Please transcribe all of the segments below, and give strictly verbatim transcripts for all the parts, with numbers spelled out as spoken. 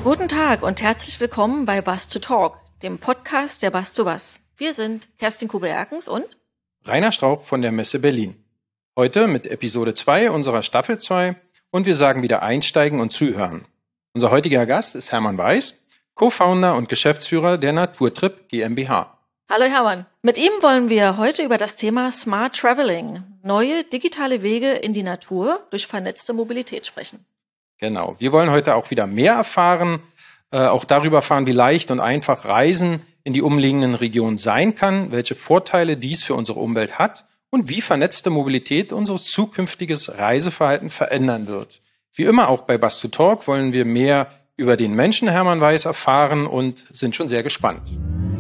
Guten Tag und herzlich willkommen bei Bus to Talk, dem Podcast der Bus to Bus. Wir sind Kerstin Kube-Erkens und Rainer Straub von der Messe Berlin. Heute mit Episode zwei unserer Staffel zwei und wir sagen wieder einsteigen und zuhören. Unser heutiger Gast ist Hermann Weiß, Co-Founder und Geschäftsführer der Naturtrip GmbH. Hallo Hermann. Mit ihm wollen wir heute über das Thema Smart Traveling, neue digitale Wege in die Natur durch vernetzte Mobilität sprechen. Genau, wir wollen heute auch wieder mehr erfahren, äh, auch darüber erfahren, wie leicht und einfach Reisen in die umliegenden Regionen sein kann, welche Vorteile dies für unsere Umwelt hat und wie vernetzte Mobilität unseres zukünftiges Reiseverhalten verändern wird. Wie immer auch bei Bus to Talk wollen wir mehr über den Menschen Hermann Weiß erfahren und sind schon sehr gespannt.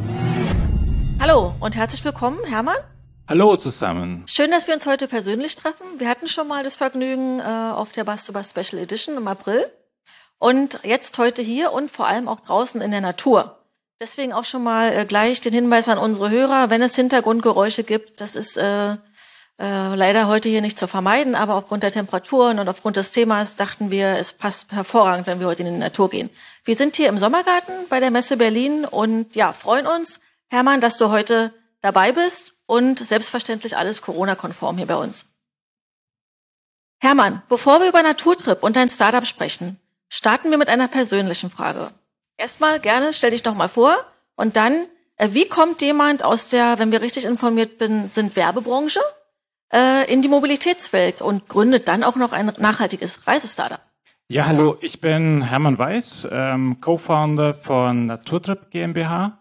Hallo und herzlich willkommen, Hermann. Hallo zusammen. Schön, dass wir uns heute persönlich treffen. Wir hatten schon mal das Vergnügen äh, auf der Bus to Bus Special Edition im April und jetzt heute hier und vor allem auch draußen in der Natur. Deswegen auch schon mal äh, gleich den Hinweis an unsere Hörer, wenn es Hintergrundgeräusche gibt, das ist äh, äh, leider heute hier nicht zu vermeiden, aber aufgrund der Temperaturen und aufgrund des Themas dachten wir, es passt hervorragend, wenn wir heute in die Natur gehen. Wir sind hier im Sommergarten bei der Messe Berlin und ja, freuen uns, Hermann, dass du heute dabei bist. Und selbstverständlich alles Corona-konform hier bei uns. Hermann, bevor wir über Naturtrip und dein Startup sprechen, starten wir mit einer persönlichen Frage. Erstmal gerne, stell dich doch mal vor und dann, äh, wie kommt jemand aus der, wenn wir richtig informiert bin, sind Werbebranche, äh, in die Mobilitätswelt und gründet dann auch noch ein nachhaltiges Reisestartup? Ja, hallo, ich bin Hermann Weiß, ähm, Co-Founder von Naturtrip GmbH.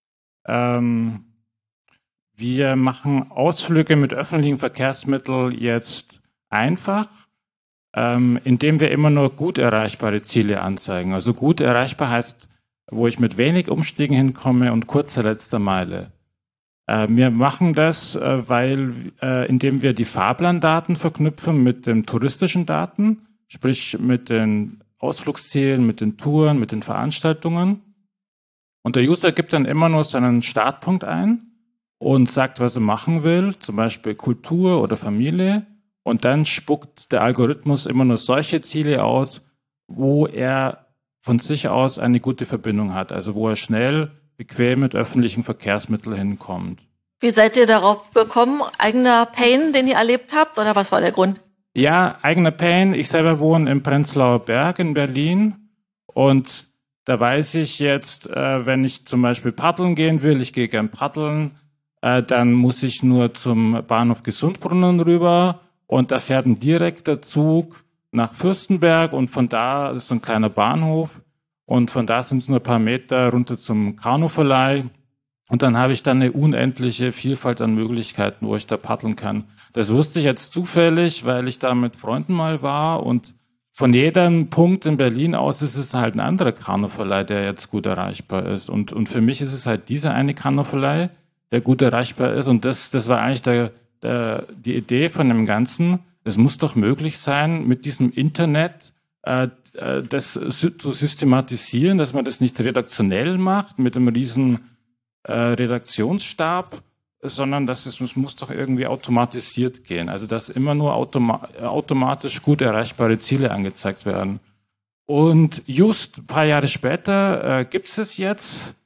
Ähm, Wir machen Ausflüge mit öffentlichen Verkehrsmitteln jetzt einfach, ähm, indem wir immer nur gut erreichbare Ziele anzeigen. Also gut erreichbar heißt, wo ich mit wenig Umstiegen hinkomme und kurze letzter Meile. Äh, wir machen das, äh, weil, äh, indem wir die Fahrplandaten verknüpfen mit den touristischen Daten, sprich mit den Ausflugszielen, mit den Touren, mit den Veranstaltungen. Und der User gibt dann immer nur seinen Startpunkt ein und sagt, was er machen will, zum Beispiel Kultur oder Familie. Und dann spuckt der Algorithmus immer nur solche Ziele aus, wo er von sich aus eine gute Verbindung hat, also wo er schnell, bequem mit öffentlichen Verkehrsmitteln hinkommt. Wie seid ihr darauf gekommen? Eigener Pain, den ihr erlebt habt, oder was war der Grund? Ja, eigener Pain. Ich selber wohne im Prenzlauer Berg in Berlin und da weiß ich jetzt, äh, wenn ich zum Beispiel paddeln gehen will, ich gehe gern paddeln, dann muss ich nur zum Bahnhof Gesundbrunnen rüber und da fährt ein direkter Zug nach Fürstenberg und von da ist so ein kleiner Bahnhof und von da sind es nur ein paar Meter runter zum Kanuverleih und dann habe ich dann eine unendliche Vielfalt an Möglichkeiten, wo ich da paddeln kann. Das wusste ich jetzt zufällig, weil ich da mit Freunden mal war und von jedem Punkt in Berlin aus ist es halt ein anderer Kanuverleih, der jetzt gut erreichbar ist und, und für mich ist es halt dieser eine Kanuverleih, der gut erreichbar ist. Und das, das war eigentlich der, der, die Idee von dem Ganzen. Es muss doch möglich sein, mit diesem Internet äh, das zu systematisieren, dass man das nicht redaktionell macht, mit einem riesen äh, Redaktionsstab, sondern dass es, es muss doch irgendwie automatisiert gehen. Also dass immer nur automa- automatisch gut erreichbare Ziele angezeigt werden. Und just ein paar Jahre später äh, gibt es es jetzt.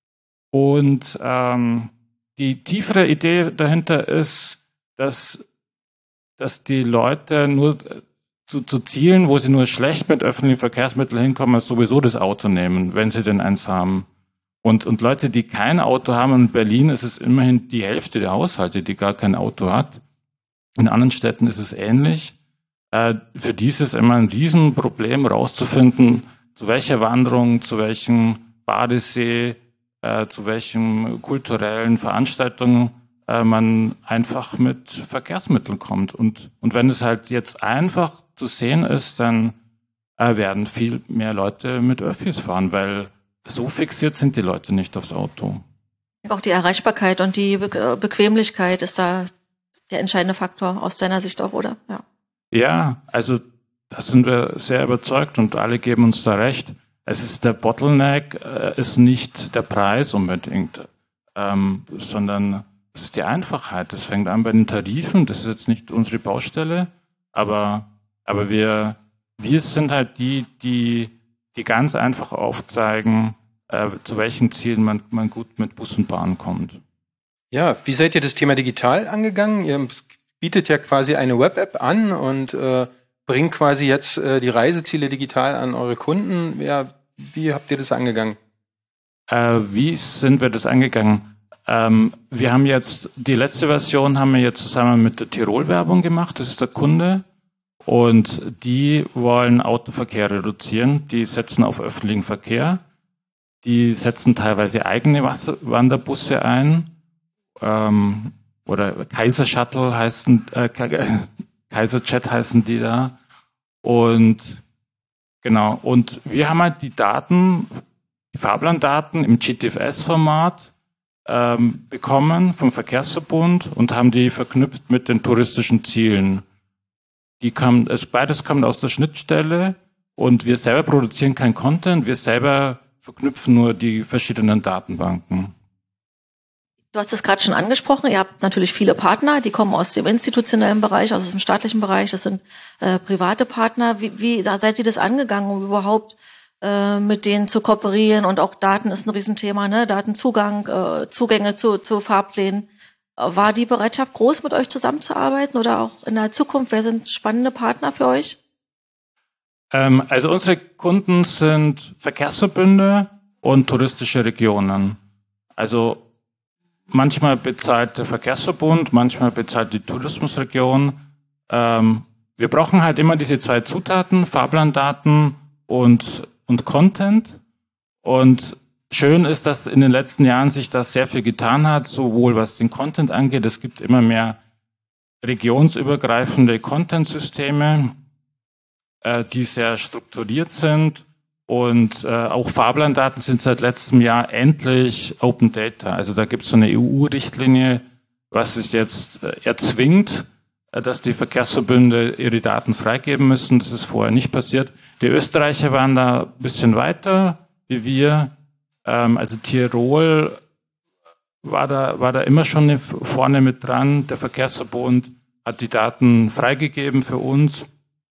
Und ähm, die tiefere Idee dahinter ist, dass, dass die Leute nur zu, zu Zielen, wo sie nur schlecht mit öffentlichen Verkehrsmitteln hinkommen, sowieso das Auto nehmen, wenn sie denn eins haben. Und, und Leute, die kein Auto haben, in Berlin ist es immerhin die Hälfte der Haushalte, die gar kein Auto hat. In anderen Städten ist es ähnlich. Äh, für die ist es immer ein Riesenproblem, rauszufinden, zu welcher Wanderung, zu welchem Badesee, Äh, zu welchen kulturellen Veranstaltungen äh, man einfach mit Verkehrsmitteln kommt. Und, und wenn es halt jetzt einfach zu sehen ist, dann äh, werden viel mehr Leute mit Öffis fahren, weil so fixiert sind die Leute nicht aufs Auto. Auch die Erreichbarkeit und die Be- Bequemlichkeit ist da der entscheidende Faktor aus deiner Sicht auch, oder? Ja, ja, also da sind wir sehr überzeugt und alle geben uns da recht. Es ist der Bottleneck, äh, ist nicht der Preis unbedingt, ähm, sondern es ist die Einfachheit. Das fängt an bei den Tarifen. Das ist jetzt nicht unsere Baustelle, aber aber wir wir sind halt die, die die ganz einfach aufzeigen, äh, zu welchen Zielen man, man gut mit Bus und Bahn kommt. Ja, wie seid ihr das Thema digital angegangen? Ihr bietet ja quasi eine Web-App an und äh, bringt quasi jetzt äh, die Reiseziele digital an eure Kunden. Ja, wie habt ihr das angegangen? Äh, wie sind wir das angegangen? Ähm, wir haben jetzt, die letzte Version haben wir jetzt zusammen mit der Tirol-Werbung gemacht, das ist der Kunde. Und die wollen Autoverkehr reduzieren, die setzen auf öffentlichen Verkehr, die setzen teilweise eigene Wasser- Wanderbusse ein, ähm, oder Kaiser-Shuttle heißen, äh, Kaiser-Jet heißen die da. Und genau, und wir haben halt die Daten, die Fahrplandaten im G T F S-Format ähm, bekommen vom Verkehrsverbund und haben die verknüpft mit den touristischen Zielen. Die kam, also beides kommt aus der Schnittstelle und wir selber produzieren kein Content, wir selber verknüpfen nur die verschiedenen Datenbanken. Du hast es gerade schon angesprochen, ihr habt natürlich viele Partner, die kommen aus dem institutionellen Bereich, aus dem staatlichen Bereich, das sind äh, private Partner. Wie, wie seid ihr das angegangen, um überhaupt äh, mit denen zu kooperieren? Und auch Daten ist ein Riesenthema, ne? Datenzugang, äh, Zugänge zu, zu Fahrplänen. War die Bereitschaft groß, mit euch zusammenzuarbeiten oder auch in der Zukunft? Wer sind spannende Partner für euch? Ähm, also unsere Kunden sind Verkehrsverbünde und touristische Regionen. Also manchmal bezahlt der Verkehrsverbund, manchmal bezahlt die Tourismusregion. Ähm, wir brauchen halt immer diese zwei Zutaten, Fahrplandaten und, und Content. Und schön ist, dass in den letzten Jahren sich das sehr viel getan hat, sowohl was den Content angeht. Es gibt immer mehr regionsübergreifende Content-Systeme, äh, die sehr strukturiert sind. Und äh, auch Fahrplandaten sind seit letztem Jahr endlich Open Data. Also da gibt es so eine E U-Richtlinie, was es jetzt äh, erzwingt, äh, dass die Verkehrsverbünde ihre Daten freigeben müssen. Das ist vorher nicht passiert. Die Österreicher waren da ein bisschen weiter wie wir. Also Tirol war da, war da immer schon vorne mit dran. Der Verkehrsverbund hat die Daten freigegeben für uns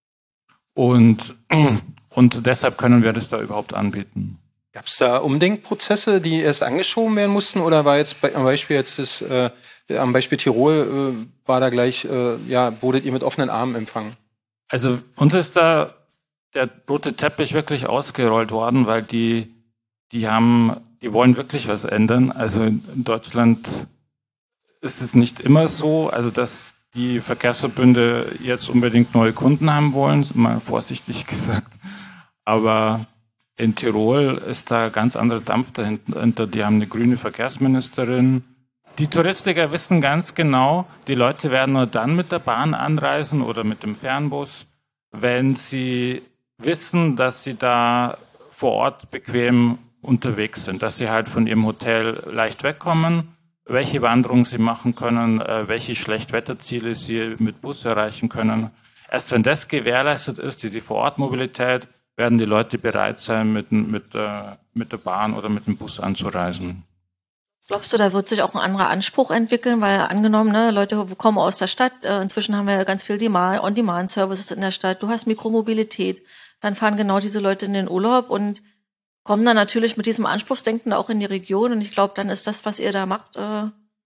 und, und deshalb können wir das da überhaupt anbieten. Gab es da Umdenkprozesse, die erst angeschoben werden mussten, oder war jetzt bei, am Beispiel jetzt das, äh, am Beispiel Tirol äh, war da gleich, äh, ja, wurdet ihr mit offenen Armen empfangen? Also uns ist da der rote Teppich wirklich ausgerollt worden, weil die Die haben, die wollen wirklich was ändern. Also in Deutschland ist es nicht immer so, also dass die Verkehrsverbünde jetzt unbedingt neue Kunden haben wollen, mal vorsichtig gesagt. Aber in Tirol ist da ganz anderer Dampf dahinter. Die haben eine grüne Verkehrsministerin. Die Touristiker wissen ganz genau, die Leute werden nur dann mit der Bahn anreisen oder mit dem Fernbus, wenn sie wissen, dass sie da vor Ort bequem unterwegs sind, dass sie halt von ihrem Hotel leicht wegkommen, welche Wanderungen sie machen können, äh, welche Schlechtwetterziele sie mit Bus erreichen können. Erst wenn das gewährleistet ist, diese Vorortmobilität, werden die Leute bereit sein, mit, mit, äh, mit der Bahn oder mit dem Bus anzureisen. Glaubst du, da wird sich auch ein anderer Anspruch entwickeln? Weil angenommen, ne, Leute kommen aus der Stadt, äh, inzwischen haben wir ja ganz viel Demand, On-Demand-Services in der Stadt, du hast Mikromobilität, dann fahren genau diese Leute in den Urlaub und kommen dann natürlich mit diesem Anspruchsdenken auch in die Region. Und ich glaube, dann ist das, was ihr da macht, äh,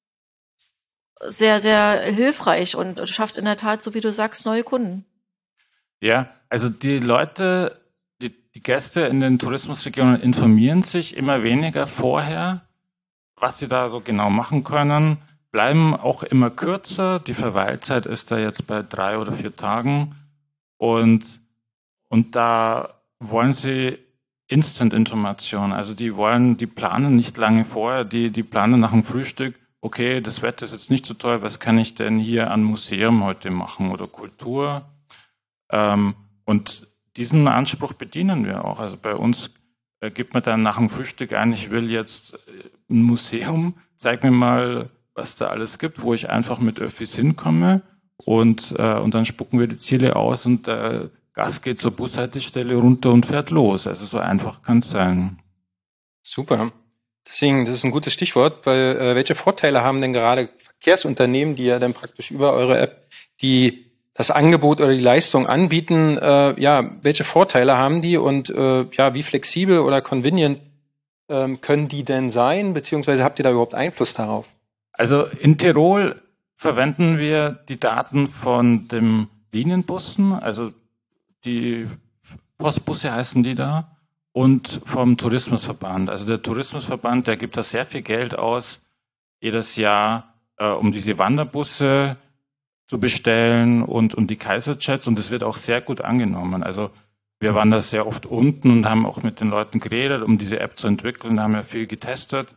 sehr, sehr hilfreich und schafft in der Tat, so wie du sagst, neue Kunden. Ja, also die Leute, die, die Gäste in den Tourismusregionen informieren sich immer weniger vorher, was sie da so genau machen können, bleiben auch immer kürzer. Die Verweilzeit ist da jetzt bei drei oder vier Tagen. Und, und da wollen sie Instant-Information. Also die wollen, die planen nicht lange vorher, die, die planen nach dem Frühstück, okay, das Wetter ist jetzt nicht so toll, was kann ich denn hier an Museum heute machen oder Kultur? Ähm, und diesen Anspruch bedienen wir auch. Also bei uns äh, gibt man dann nach dem Frühstück ein, ich will jetzt ein Museum, zeig mir mal, was da alles gibt, wo ich einfach mit Öffis hinkomme und, äh, und dann spucken wir die Ziele aus und äh, Gast geht zur Bushaltestelle runter und fährt los. Also so einfach kann es sein. Super. Deswegen, das ist ein gutes Stichwort, weil äh, welche Vorteile haben denn gerade Verkehrsunternehmen, die ja dann praktisch über eure App die das Angebot oder die Leistung anbieten, äh, ja, welche Vorteile haben die und äh, ja, wie flexibel oder convenient ähm, können die denn sein, beziehungsweise habt ihr da überhaupt Einfluss darauf? Also in Tirol verwenden wir die Daten von dem Linienbussen, also die Postbusse heißen die da, und vom Tourismusverband. Also der Tourismusverband, der gibt da sehr viel Geld aus, jedes Jahr, äh, um diese Wanderbusse zu bestellen und um die Kaiserjets, und das wird auch sehr gut angenommen. Also wir waren da sehr oft unten und haben auch mit den Leuten geredet, um diese App zu entwickeln, haben ja viel getestet.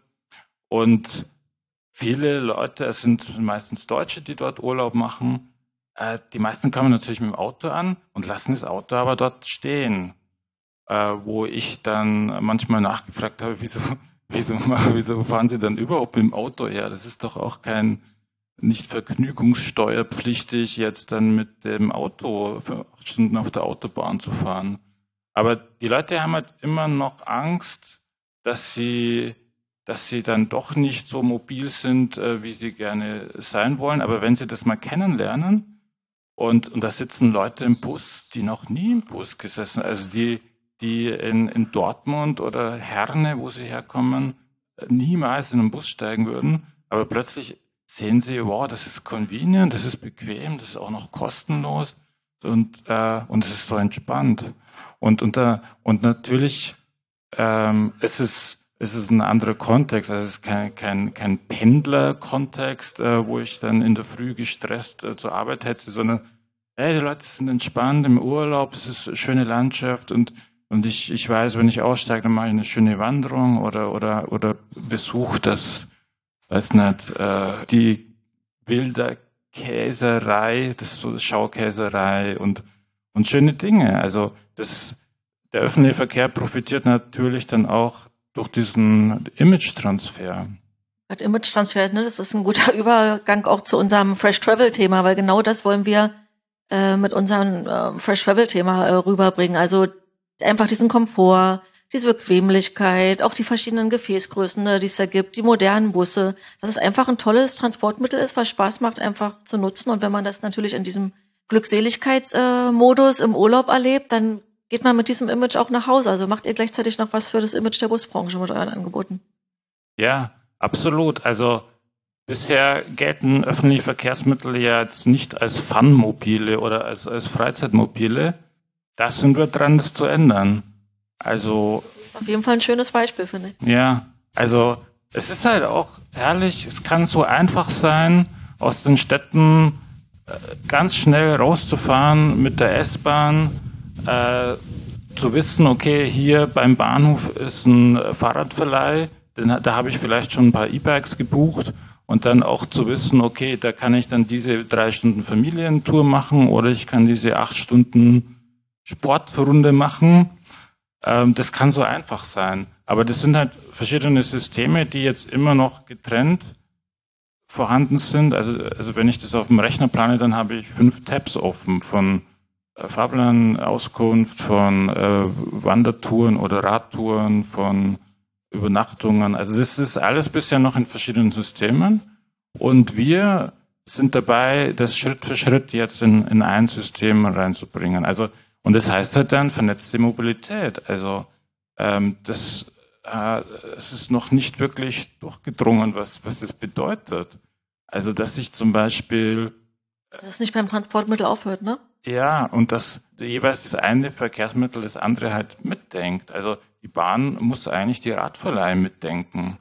Und viele Leute, es sind meistens Deutsche, die dort Urlaub machen, äh, die meisten kommen natürlich mit dem Auto an und lassen das Auto aber dort stehen. Äh, wo ich dann manchmal nachgefragt habe, wieso, wieso, wieso fahren Sie dann überhaupt mit dem Auto her? Das ist doch auch kein, nicht vergnügungssteuerpflichtig, jetzt dann mit dem Auto für acht Stunden auf der Autobahn zu fahren. Aber die Leute haben halt immer noch Angst, dass sie, dass sie dann doch nicht so mobil sind, äh, wie sie gerne sein wollen. Aber wenn sie das mal kennenlernen und, und da sitzen Leute im Bus, die noch nie im Bus gesessen, also die, die in, in Dortmund oder Herne, wo sie herkommen, niemals in einen Bus steigen würden, aber plötzlich sehen sie, wow, das ist convenient, das ist bequem, das ist auch noch kostenlos und äh, und es ist so entspannt. Und und, äh, und natürlich ähm, es ist es ist ein anderer Kontext, also es ist kein kein kein Pendler-Kontext, äh, wo ich dann in der Früh gestresst äh, zur Arbeit hätte, sondern hey, die Leute sind entspannt im Urlaub, es ist eine schöne Landschaft und Und ich, ich weiß, wenn ich aussteige, dann mache ich eine schöne Wanderung oder, oder, oder besuche das, weiß nicht, äh, die Wilder Käserei, das ist so das Schaukäserei und, und schöne Dinge. Also, das, der öffentliche Verkehr profitiert natürlich dann auch durch diesen Image-Transfer. Das Image-Transfer, ne, das ist ein guter Übergang auch zu unserem Fresh Travel-Thema, weil genau das wollen wir äh, mit unserem äh, Fresh Travel-Thema äh, rüberbringen. Also, einfach diesen Komfort, diese Bequemlichkeit, auch die verschiedenen Gefäßgrößen, ne, die es da gibt, die modernen Busse, dass es einfach ein tolles Transportmittel ist, was Spaß macht, einfach zu nutzen. Und wenn man das natürlich in diesem Glückseligkeitsmodus äh, im Urlaub erlebt, dann geht man mit diesem Image auch nach Hause. Also macht ihr gleichzeitig noch was für das Image der Busbranche mit euren Angeboten? Ja, absolut. Also bisher gelten öffentliche Verkehrsmittel ja jetzt nicht als Fun-Mobile oder als, als Freizeitmobile. Da sind wir dran, das zu ändern. Also. Das ist auf jeden Fall ein schönes Beispiel, finde ich. Ja, also es ist halt auch herrlich, es kann so einfach sein, aus den Städten äh, ganz schnell rauszufahren mit der S-Bahn, äh, zu wissen, okay, hier beim Bahnhof ist ein Fahrradverleih, denn, da habe ich vielleicht schon ein paar E-Bikes gebucht und dann auch zu wissen, okay, da kann ich dann diese drei Stunden Familientour machen oder ich kann diese acht Stunden Sportrunde machen, ähm, das kann so einfach sein. Aber das sind halt verschiedene Systeme, die jetzt immer noch getrennt vorhanden sind. Also, also wenn ich das auf dem Rechner plane, dann habe ich fünf Tabs offen von äh, Fahrplanauskunft, von äh, Wandertouren oder Radtouren, von Übernachtungen. Also das ist alles bisher noch in verschiedenen Systemen. Und wir sind dabei, das Schritt für Schritt jetzt in, in ein System reinzubringen. Also und das heißt halt dann vernetzte Mobilität. Also ähm, das, äh, es ist noch nicht wirklich durchgedrungen, was was das bedeutet. Also dass ich zum Beispiel dass es nicht beim Transportmittel aufhört, ne? Ja, und dass jeweils das eine Verkehrsmittel das andere halt mitdenkt. Also die Bahn muss eigentlich die Radverleih mitdenken.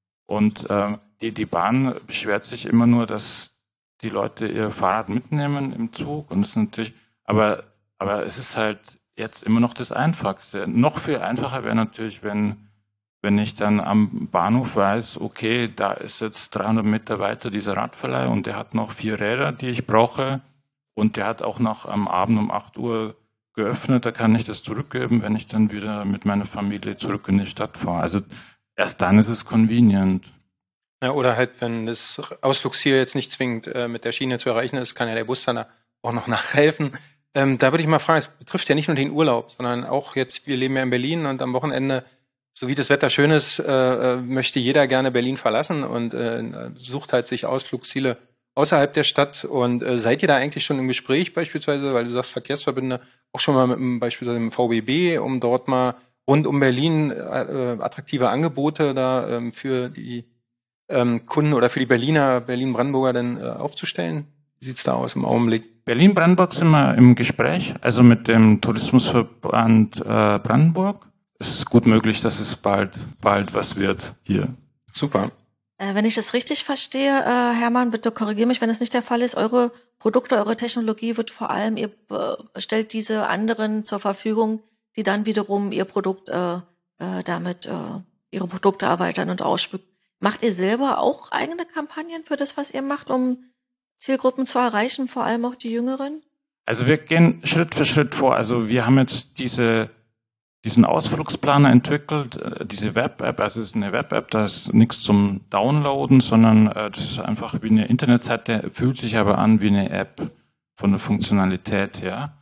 Und äh, die die Bahn beschwert sich immer nur, dass die Leute ihr Fahrrad mitnehmen im Zug und das ist natürlich, aber Aber es ist halt jetzt immer noch das Einfachste. Noch viel einfacher wäre natürlich, wenn wenn ich dann am Bahnhof weiß, okay, da ist jetzt dreihundert Meter weiter dieser Radverleih und der hat noch vier Räder, die ich brauche und der hat auch noch am Abend um acht Uhr geöffnet, da kann ich das zurückgeben, wenn ich dann wieder mit meiner Familie zurück in die Stadt fahre. Also erst dann ist es convenient. Ja, oder halt, wenn das Ausflugsziel jetzt nicht zwingend äh, mit der Schiene zu erreichen ist, kann ja der Bus dann auch noch nachhelfen. Ähm, da würde ich mal fragen, es betrifft ja nicht nur den Urlaub, sondern auch jetzt, wir leben ja in Berlin und am Wochenende, so wie das Wetter schön ist, äh, möchte jeder gerne Berlin verlassen und äh, sucht halt sich Ausflugsziele außerhalb der Stadt. Und äh, seid ihr da eigentlich schon im Gespräch beispielsweise, weil du sagst Verkehrsverbünde, auch schon mal mit dem, beispielsweise dem V B B, um dort mal rund um Berlin äh, attraktive Angebote da ähm, für die ähm, Kunden oder für die Berliner, Berlin-Brandenburger dann äh, aufzustellen? Wie sieht's da aus im Augenblick? Berlin-Brandenburg sind wir im Gespräch, also mit dem Tourismusverband äh, Brandenburg. Es ist gut möglich, dass es bald, bald was wird hier. Super. Äh, wenn ich das richtig verstehe, äh, Hermann, bitte korrigiere mich, wenn es nicht der Fall ist. Eure Produkte, eure Technologie wird vor allem, ihr äh, stellt diese anderen zur Verfügung, die dann wiederum ihr Produkt äh, äh, damit, äh, ihre Produkte erweitern und ausspücken. Macht ihr selber auch eigene Kampagnen für das, was ihr macht, um Zielgruppen zu erreichen, vor allem auch die Jüngeren? Also wir gehen Schritt für Schritt vor. Also wir haben jetzt diese diesen Ausflugsplaner entwickelt, diese Web-App. Also es ist eine Web-App, da ist nichts zum Downloaden, sondern äh, das ist einfach wie eine Internetseite, fühlt sich aber an wie eine App von der Funktionalität her.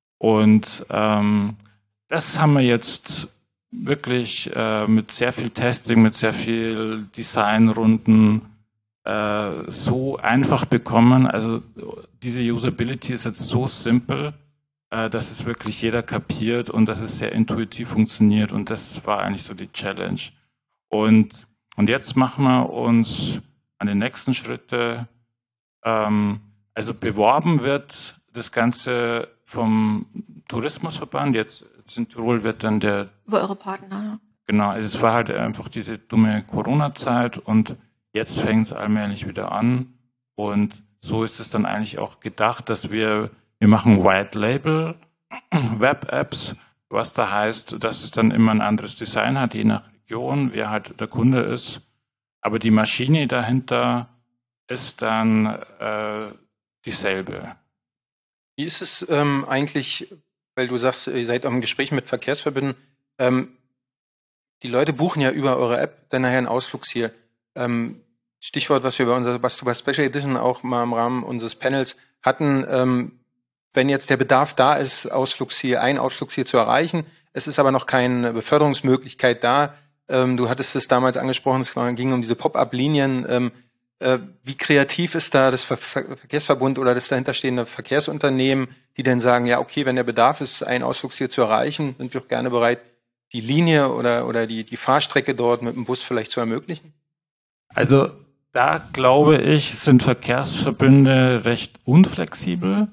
Und ähm, das haben wir jetzt wirklich äh, mit sehr viel Testing, mit sehr viel Designrunden äh, so einfach bekommen. Also diese Usability ist jetzt so simpel, äh, dass es wirklich jeder kapiert und dass es sehr intuitiv funktioniert. Und das war eigentlich so die Challenge. Und, und jetzt machen wir uns an den nächsten Schritte. Ähm, also beworben wird das Ganze vom Tourismusverband. Jetzt, jetzt in Tirol wird dann der... Über eure Partner, ja. Genau, also es war halt einfach diese dumme Corona-Zeit und jetzt fängt es allmählich wieder an. Und so ist es dann eigentlich auch gedacht, dass wir, wir machen White Label Web-Apps, was da heißt, dass es dann immer ein anderes Design hat, je nach Region, wer halt der Kunde ist. Aber die Maschine dahinter ist dann äh, dieselbe. Wie ist es ähm, eigentlich, weil du sagst, ihr seid auch im Gespräch mit Verkehrsverbünden, ähm, die Leute buchen ja über eure App dann nachher ein Ausflugsziel. Ähm, Stichwort, was wir bei unserer Bastuba Special Edition auch mal im Rahmen unseres Panels hatten, ähm, wenn jetzt der Bedarf da ist, Ausflugsziel, ein Ausflugsziel zu erreichen, es ist aber noch keine Beförderungsmöglichkeit da. Ähm, du hattest es damals angesprochen, es ging um diese Pop-up-Linien. Ähm, äh, wie kreativ ist da das Ver- Ver- Verkehrsverbund oder das dahinterstehende Verkehrsunternehmen, die dann sagen, ja, okay, wenn der Bedarf ist, ein Ausflugsziel zu erreichen, sind wir auch gerne bereit, die Linie oder, oder die, die Fahrstrecke dort mit dem Bus vielleicht zu ermöglichen? Also da glaube ich, sind Verkehrsverbünde recht unflexibel.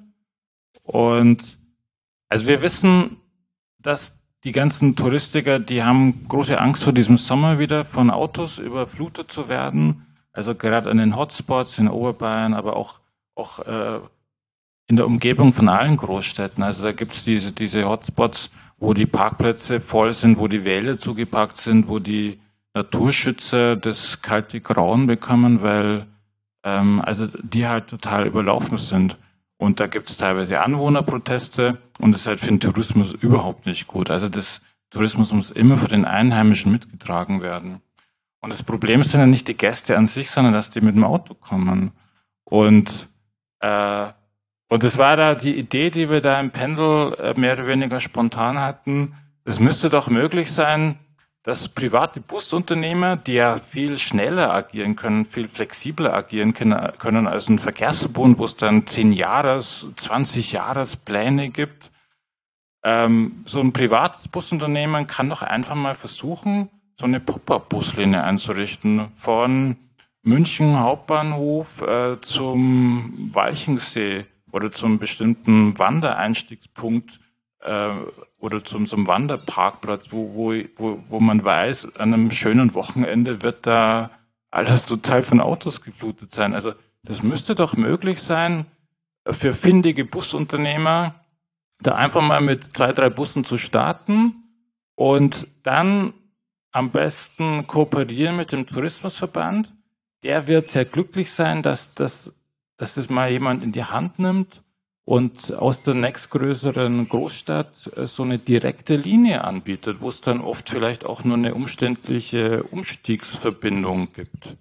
Und also wir wissen, dass die ganzen Touristiker, die haben große Angst vor diesem Sommer wieder von Autos überflutet zu werden. Also gerade an den Hotspots in Oberbayern, aber auch, auch äh, in der Umgebung von allen Großstädten. Also da gibt's diese, diese Hotspots, wo die Parkplätze voll sind, wo die Wälder zugeparkt sind, wo die Naturschützer das kalte Grauen bekommen, weil ähm, also die halt total überlaufen sind. Und da gibt es teilweise Anwohnerproteste und das ist halt für den Tourismus überhaupt nicht gut. Also das Tourismus muss immer von den Einheimischen mitgetragen werden. Und das Problem sind ja nicht die Gäste an sich, sondern dass die mit dem Auto kommen. Und äh, und das war da die Idee, die wir da im Pendel äh, mehr oder weniger spontan hatten. Es müsste doch möglich sein, dass private Busunternehmer, die ja viel schneller agieren können, viel flexibler agieren können als ein Verkehrsverbund, wo es dann zehn Jahres, zwanzig Jahrespläne gibt. Ähm, so ein privates Busunternehmen kann doch einfach mal versuchen, so eine Pop-up-Buslinie einzurichten von München Hauptbahnhof äh, zum Walchensee oder zum bestimmten Wandereinstiegspunkt äh, oder zum, zum Wanderparkplatz, wo, wo, wo, wo man weiß, an einem schönen Wochenende wird da alles total von Autos geflutet sein. Also das müsste doch möglich sein, für findige Busunternehmer da einfach mal mit zwei, drei Bussen zu starten und dann am besten kooperieren mit dem Tourismusverband. Der wird sehr glücklich sein, dass das, dass das mal jemand in die Hand nimmt und aus der nächstgrößeren Großstadt so eine direkte Linie anbietet, wo es dann oft vielleicht auch nur eine umständliche Umstiegsverbindung gibt.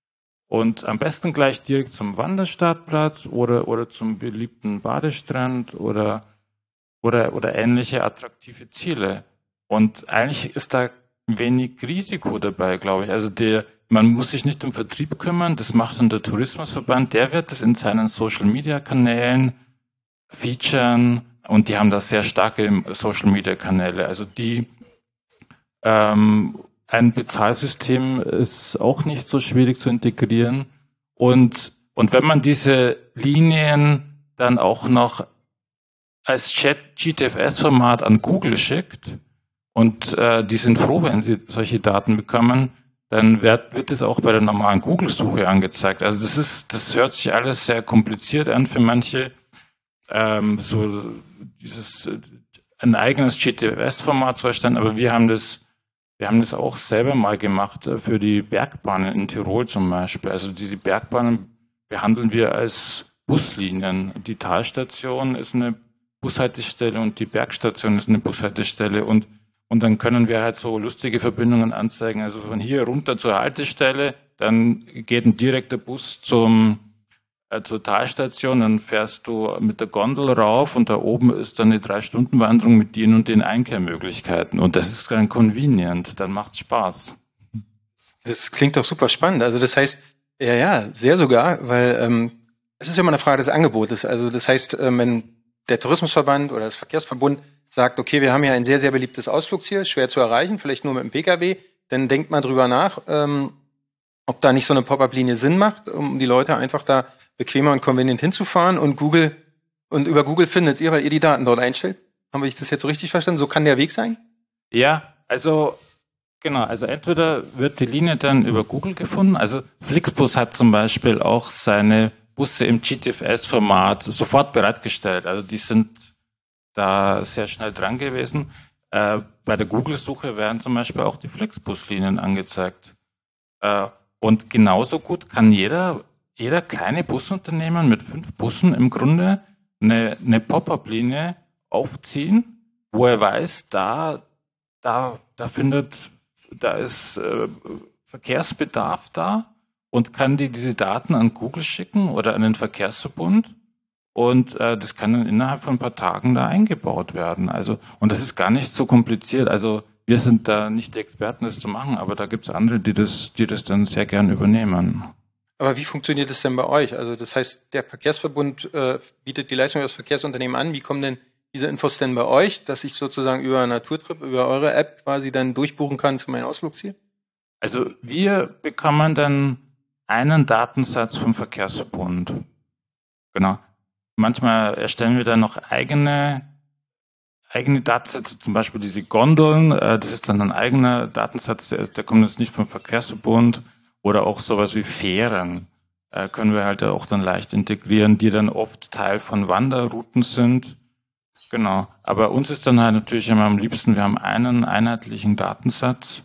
Und am besten gleich direkt zum Wanderstartplatz oder, oder zum beliebten Badestrand oder, oder, oder ähnliche attraktive Ziele. Und eigentlich ist da wenig Risiko dabei, glaube ich. Also der, man muss sich nicht um Vertrieb kümmern, das macht dann der Tourismusverband, der wird das in seinen Social-Media-Kanälen featuren und die haben da sehr starke Social-Media-Kanäle. Also die ähm, ein Bezahlsystem ist auch nicht so schwierig zu integrieren und und wenn man diese Linien dann auch noch als Chat G T F S-Format an Google schickt und äh, die sind froh, wenn sie solche Daten bekommen, dann wird, wird es auch bei der normalen Google-Suche angezeigt. Also das ist, das hört sich alles sehr kompliziert an für manche. Ähm, so dieses ein eigenes G T F S-Format zu erstellen, aber wir haben das, wir haben das auch selber mal gemacht für die Bergbahnen in Tirol zum Beispiel. Also diese Bergbahnen behandeln wir als Buslinien. Die Talstation ist eine Bushaltestelle und die Bergstation ist eine Bushaltestelle und und dann können wir halt so lustige Verbindungen anzeigen. Also von hier runter zur Haltestelle, dann geht ein direkter Bus zum äh, zur Talstation, dann fährst du mit der Gondel rauf und da oben ist dann eine Drei-Stunden-Wanderung mit den und den Einkehrmöglichkeiten. Und das ist dann convenient, dann macht's Spaß. Das klingt doch super spannend. Also das heißt, ja, ja, sehr sogar, weil ähm, es ist ja immer eine Frage des Angebotes. Also das heißt, ähm, wenn der Tourismusverband oder das Verkehrsverbund sagt, okay, wir haben hier ein sehr, sehr beliebtes Ausflugsziel, schwer zu erreichen, vielleicht nur mit dem Pkw, dann denkt man drüber nach, ähm, ob da nicht so eine Pop-up-Linie Sinn macht, um die Leute einfach da bequemer und convenient hinzufahren und Google und über Google findet ihr, weil ihr die Daten dort einstellt. Haben wir das jetzt so richtig verstanden? So kann der Weg sein? Ja, also genau, also entweder wird die Linie dann über Google gefunden, also Flixbus hat zum Beispiel auch seine Busse im G T F S-Format sofort bereitgestellt, also die sind da sehr schnell dran gewesen. Äh, bei der Google-Suche werden zum Beispiel auch die Flixbus-Linien angezeigt. Äh, und genauso gut kann jeder, jeder kleine Busunternehmen mit fünf Bussen im Grunde eine, eine Pop-up-Linie aufziehen, wo er weiß, da, da, da findet, da ist äh, Verkehrsbedarf da und kann die diese Daten an Google schicken oder an den Verkehrsverbund. Und äh, das kann dann innerhalb von ein paar Tagen da eingebaut werden. Also und das ist gar nicht so kompliziert. Also wir sind da nicht die Experten, das zu machen, aber da gibt es andere, die das, die das dann sehr gern übernehmen. Aber wie funktioniert das denn bei euch? Also das heißt, der Verkehrsverbund äh, bietet die Leistung des Verkehrsunternehmen an. Wie kommen denn diese Infos denn bei euch, dass ich sozusagen über Naturtrip, über eure App quasi dann durchbuchen kann zu meinem Ausflugsziel? Also wir bekommen dann einen Datensatz vom Verkehrsverbund. Genau. Manchmal erstellen wir dann noch eigene eigene Datensätze, zum Beispiel diese Gondeln. Äh, das ist dann ein eigener Datensatz, der, ist, der kommt jetzt nicht vom Verkehrsverbund. Oder auch sowas wie Fähren äh, können wir halt auch dann leicht integrieren, die dann oft Teil von Wanderrouten sind. Genau. Aber uns ist dann halt natürlich immer am liebsten, wir haben einen einheitlichen Datensatz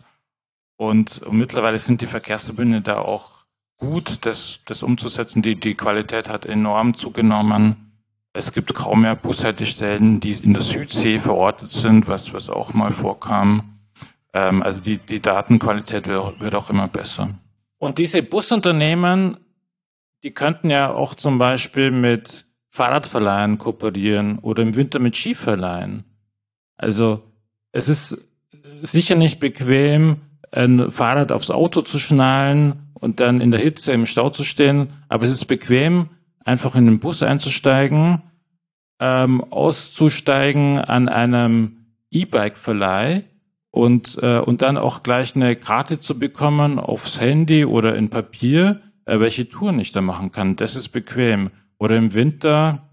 und, und mittlerweile sind die Verkehrsverbünde da auch gut, das, das umzusetzen. Die, die Qualität hat enorm zugenommen. Es gibt kaum mehr Bushaltestellen, die in der Südsee verortet sind, was, was auch mal vorkam. Ähm, also die, die Datenqualität wird, wird auch immer besser. Und diese Busunternehmen, die könnten ja auch zum Beispiel mit Fahrradverleihen kooperieren oder im Winter mit Skiverleihen. Also es ist sicher nicht bequem, ein Fahrrad aufs Auto zu schnallen und dann in der Hitze im Stau zu stehen, aber es ist bequem, einfach in den Bus einzusteigen, ähm, auszusteigen an einem E-Bike-Verleih und äh, und dann auch gleich eine Karte zu bekommen aufs Handy oder in Papier, äh, welche Touren ich da machen kann. Das ist bequem. Oder im Winter,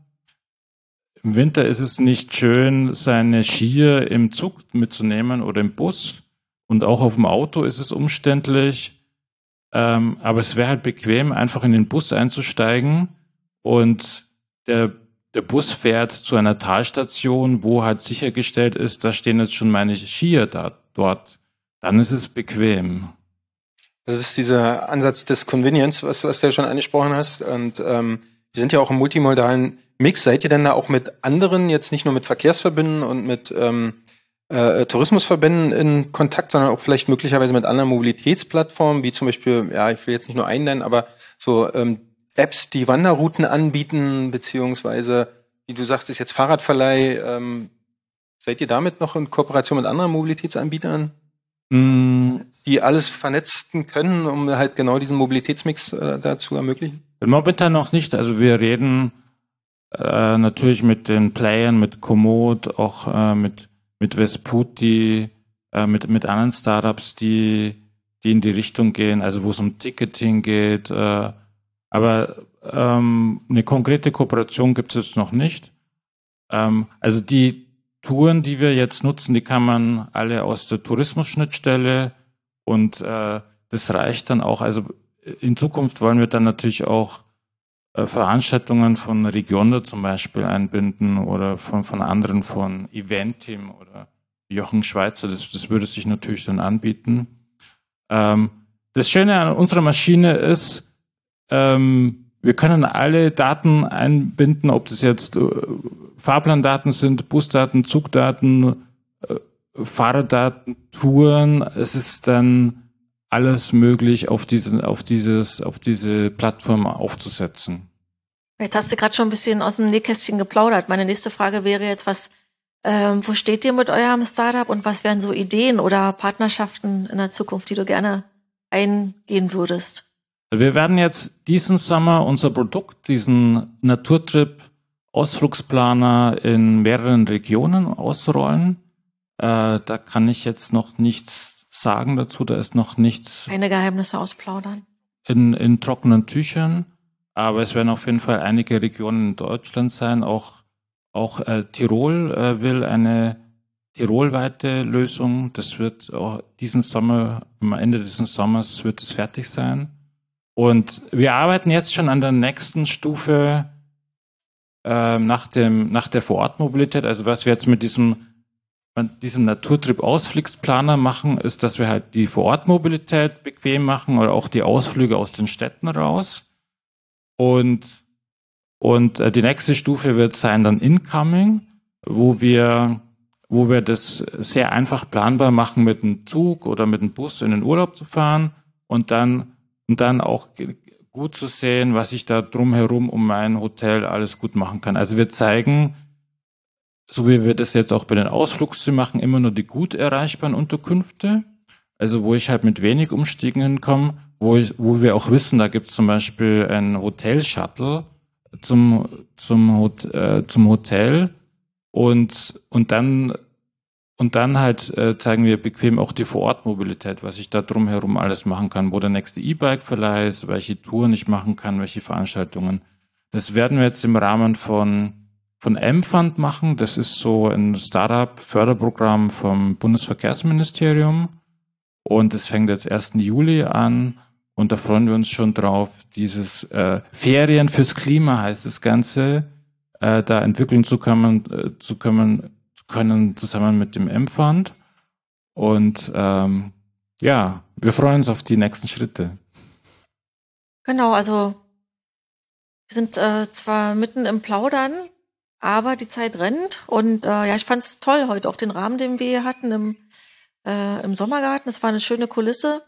im Winter ist es nicht schön, seine Skier im Zug mitzunehmen oder im Bus. Und auch auf dem Auto ist es umständlich. Ähm, aber es wäre halt bequem, einfach in den Bus einzusteigen und der, der Bus fährt zu einer Talstation, wo halt sichergestellt ist, da stehen jetzt schon meine Skier da, dort. Dann ist es bequem. Das ist dieser Ansatz des Convenience, was, was du ja schon angesprochen hast. Und ähm, wir sind ja auch im multimodalen Mix. Seid ihr denn da auch mit anderen, jetzt nicht nur mit Verkehrsverbünden und mit ähm, äh, Tourismusverbänden in Kontakt, sondern auch vielleicht möglicherweise mit anderen Mobilitätsplattformen, wie zum Beispiel, ja, ich will jetzt nicht nur einen nennen, aber so ähm, Apps, die Wanderrouten anbieten, beziehungsweise, wie du sagst, ist jetzt Fahrradverleih. Ähm, seid ihr damit noch in Kooperation mit anderen Mobilitätsanbietern? die alles vernetzen können, um halt genau diesen Mobilitätsmix äh, da zu ermöglichen? Momentan noch nicht. Also wir reden äh, natürlich mit den Playern, mit Komoot, auch äh, mit mit Vesputi, äh, mit mit anderen Startups, die die in die Richtung gehen, also wo es um Ticketing geht. Äh, aber ähm, eine konkrete Kooperation gibt es noch nicht. Ähm, also die Touren, die wir jetzt nutzen, die kann man alle aus der Tourismusschnittstelle und äh, das reicht dann auch. Also in Zukunft wollen wir dann natürlich auch äh, Veranstaltungen von Regionda zum Beispiel einbinden oder von von anderen, von Eventim oder Jochen Schweizer. Das, das würde sich natürlich dann anbieten. Ähm, das Schöne an unserer Maschine ist, ähm, wir können alle Daten einbinden, ob das jetzt äh, Fahrplandaten sind, Busdaten, Zugdaten, äh, Fahrerdaten, Touren. Es ist dann alles möglich, auf diese, auf dieses, auf diese Plattform aufzusetzen. Jetzt hast du gerade schon ein bisschen aus dem Nähkästchen geplaudert. Meine nächste Frage wäre jetzt, was, ähm, wo steht ihr mit eurem Startup und was wären so Ideen oder Partnerschaften in der Zukunft, die du gerne eingehen würdest? Wir werden jetzt diesen Sommer unser Produkt, diesen Naturtrip Ausflugsplaner in mehreren Regionen ausrollen. Äh, da kann ich jetzt noch nichts sagen dazu, da ist noch nichts. Keine Geheimnisse ausplaudern. In, in trockenen Tüchern, aber es werden auf jeden Fall einige Regionen in Deutschland sein. Auch, auch äh, Tirol äh, will eine tirolweite Lösung. Das wird auch diesen Sommer, am Ende dieses Sommers wird es fertig sein. Und wir arbeiten jetzt schon an der nächsten Stufe äh, nach dem nach der Vorortmobilität. Also was wir jetzt mit diesem diesem Naturtrip-Ausflugsplaner machen, ist, dass wir halt die Vorortmobilität bequem machen oder auch die Ausflüge aus den Städten raus. Und und äh, die nächste Stufe wird sein dann Incoming, wo wir wo wir das sehr einfach planbar machen, mit einem Zug oder mit einem Bus in den Urlaub zu fahren und dann und dann auch gut zu sehen, was ich da drumherum um mein Hotel alles gut machen kann. Also wir zeigen, so wie wir das jetzt auch bei den Ausflugszügen machen, immer nur die gut erreichbaren Unterkünfte. Also wo ich halt mit wenig Umstiegen hinkomme, wo ich, wo wir auch wissen, da gibt es zum Beispiel ein Hotel-Shuttle zum zum äh, zum Hotel und und dann Und dann halt äh, zeigen wir bequem auch die Vorortmobilität, was ich da drumherum alles machen kann, wo der nächste E-Bike-Verleih ist, welche Touren ich machen kann, welche Veranstaltungen. Das werden wir jetzt im Rahmen von von M-Fund machen. Das ist so ein Startup-Förderprogramm vom Bundesverkehrsministerium. Und es fängt jetzt ersten Juli an. Und da freuen wir uns schon drauf. Dieses äh, Ferien fürs Klima heißt das Ganze, äh, da entwickeln zu können, äh, zu können, können zusammen mit dem M-Fund. Und ähm, ja, wir freuen uns auf die nächsten Schritte. Genau, also wir sind äh, zwar mitten im Plaudern, aber die Zeit rennt. Und äh, ja, ich fand es toll heute, auch den Rahmen, den wir hier hatten im, äh, im Sommergarten. Es war eine schöne Kulisse.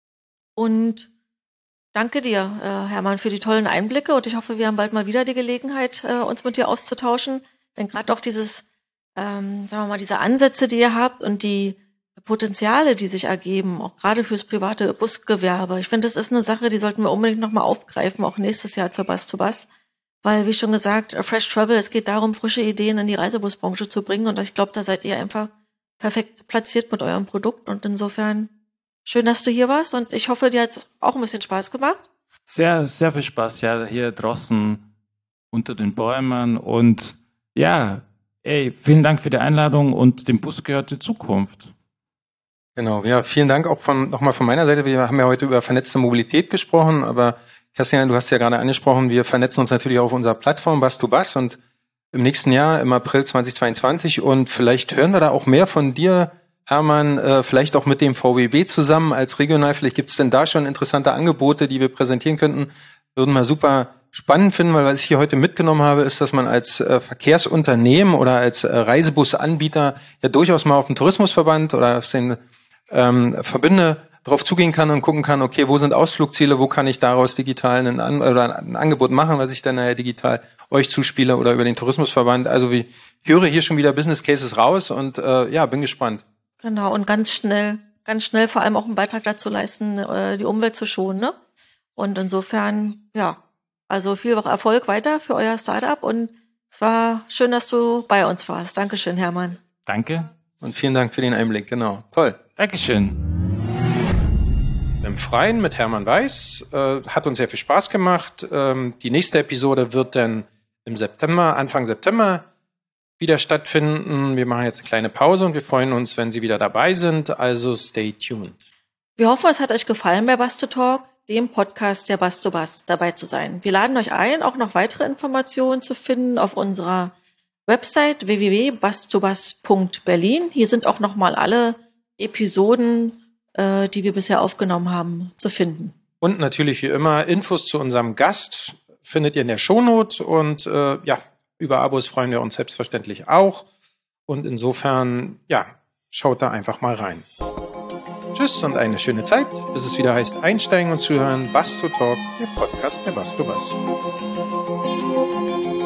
Und danke dir, äh, Hermann, für die tollen Einblicke. Und ich hoffe, wir haben bald mal wieder die Gelegenheit, äh, uns mit dir auszutauschen. Denn gerade auch dieses Ähm, sagen wir mal, diese Ansätze, die ihr habt und die Potenziale, die sich ergeben, auch gerade fürs private Busgewerbe. Ich finde, das ist eine Sache, die sollten wir unbedingt nochmal aufgreifen, auch nächstes Jahr zur Bus to Bus. Weil, wie schon gesagt, Fresh Travel, es geht darum, frische Ideen in die Reisebusbranche zu bringen. Und ich glaube, da seid ihr einfach perfekt platziert mit eurem Produkt. Und insofern schön, dass du hier warst. Und ich hoffe, dir hat es auch ein bisschen Spaß gemacht. Sehr, sehr viel Spaß, ja, hier draußen unter den Bäumen. Und ja, ey, vielen Dank für die Einladung und dem Bus gehört die Zukunft. Genau, ja, vielen Dank auch von nochmal von meiner Seite. Wir haben ja heute über vernetzte Mobilität gesprochen, aber Kerstin, du hast ja gerade angesprochen, wir vernetzen uns natürlich auch auf unserer Plattform Bus to Bus und im nächsten Jahr, im April zweitausendzweiundzwanzig, und vielleicht hören wir da auch mehr von dir, Hermann, äh, vielleicht auch mit dem V B B zusammen als regional. Vielleicht gibt es denn da schon interessante Angebote, die wir präsentieren könnten. Würden wir super spannend finden, weil was ich hier heute mitgenommen habe, ist, dass man als äh, Verkehrsunternehmen oder als äh, Reisebusanbieter ja durchaus mal auf den Tourismusverband oder aus den ähm, Verbünde drauf zugehen kann und gucken kann, okay, wo sind Ausflugsziele, wo kann ich daraus digital ein, An- oder ein Angebot machen, was ich dann nachher digital euch zuspiele oder über den Tourismusverband. Also wie, ich höre hier schon wieder Business Cases raus und äh, ja, bin gespannt. Genau, und ganz schnell ganz schnell vor allem auch einen Beitrag dazu leisten, äh, die Umwelt zu schonen. Ne? Und insofern, ja, also viel Erfolg weiter für euer Startup und es war schön, dass du bei uns warst. Dankeschön, Hermann. Danke. Und vielen Dank für den Einblick, genau. Toll. Dankeschön. Im Freien mit Hermann Weiß. Äh, hat uns sehr viel Spaß gemacht. Ähm, die nächste Episode wird dann im September, Anfang September wieder stattfinden. Wir machen jetzt eine kleine Pause und wir freuen uns, wenn Sie wieder dabei sind. Also stay tuned. Wir hoffen, es hat euch gefallen bei Bass to Talk, dem Podcast der Bass to Bass, dabei zu sein. Wir laden euch ein, auch noch weitere Informationen zu finden auf unserer Website w w w punkt bass to bass punkt berlin. Hier sind auch nochmal alle Episoden, äh, die wir bisher aufgenommen haben, zu finden. Und natürlich wie immer Infos zu unserem Gast findet ihr in der Shownote und äh, ja, über Abos freuen wir uns selbstverständlich auch. Und insofern, ja, schaut da einfach mal rein. Tschüss und eine schöne Zeit, bis es wieder heißt Einsteigen und Zuhören, Bass to Talk, der Podcast der Bass to Bass.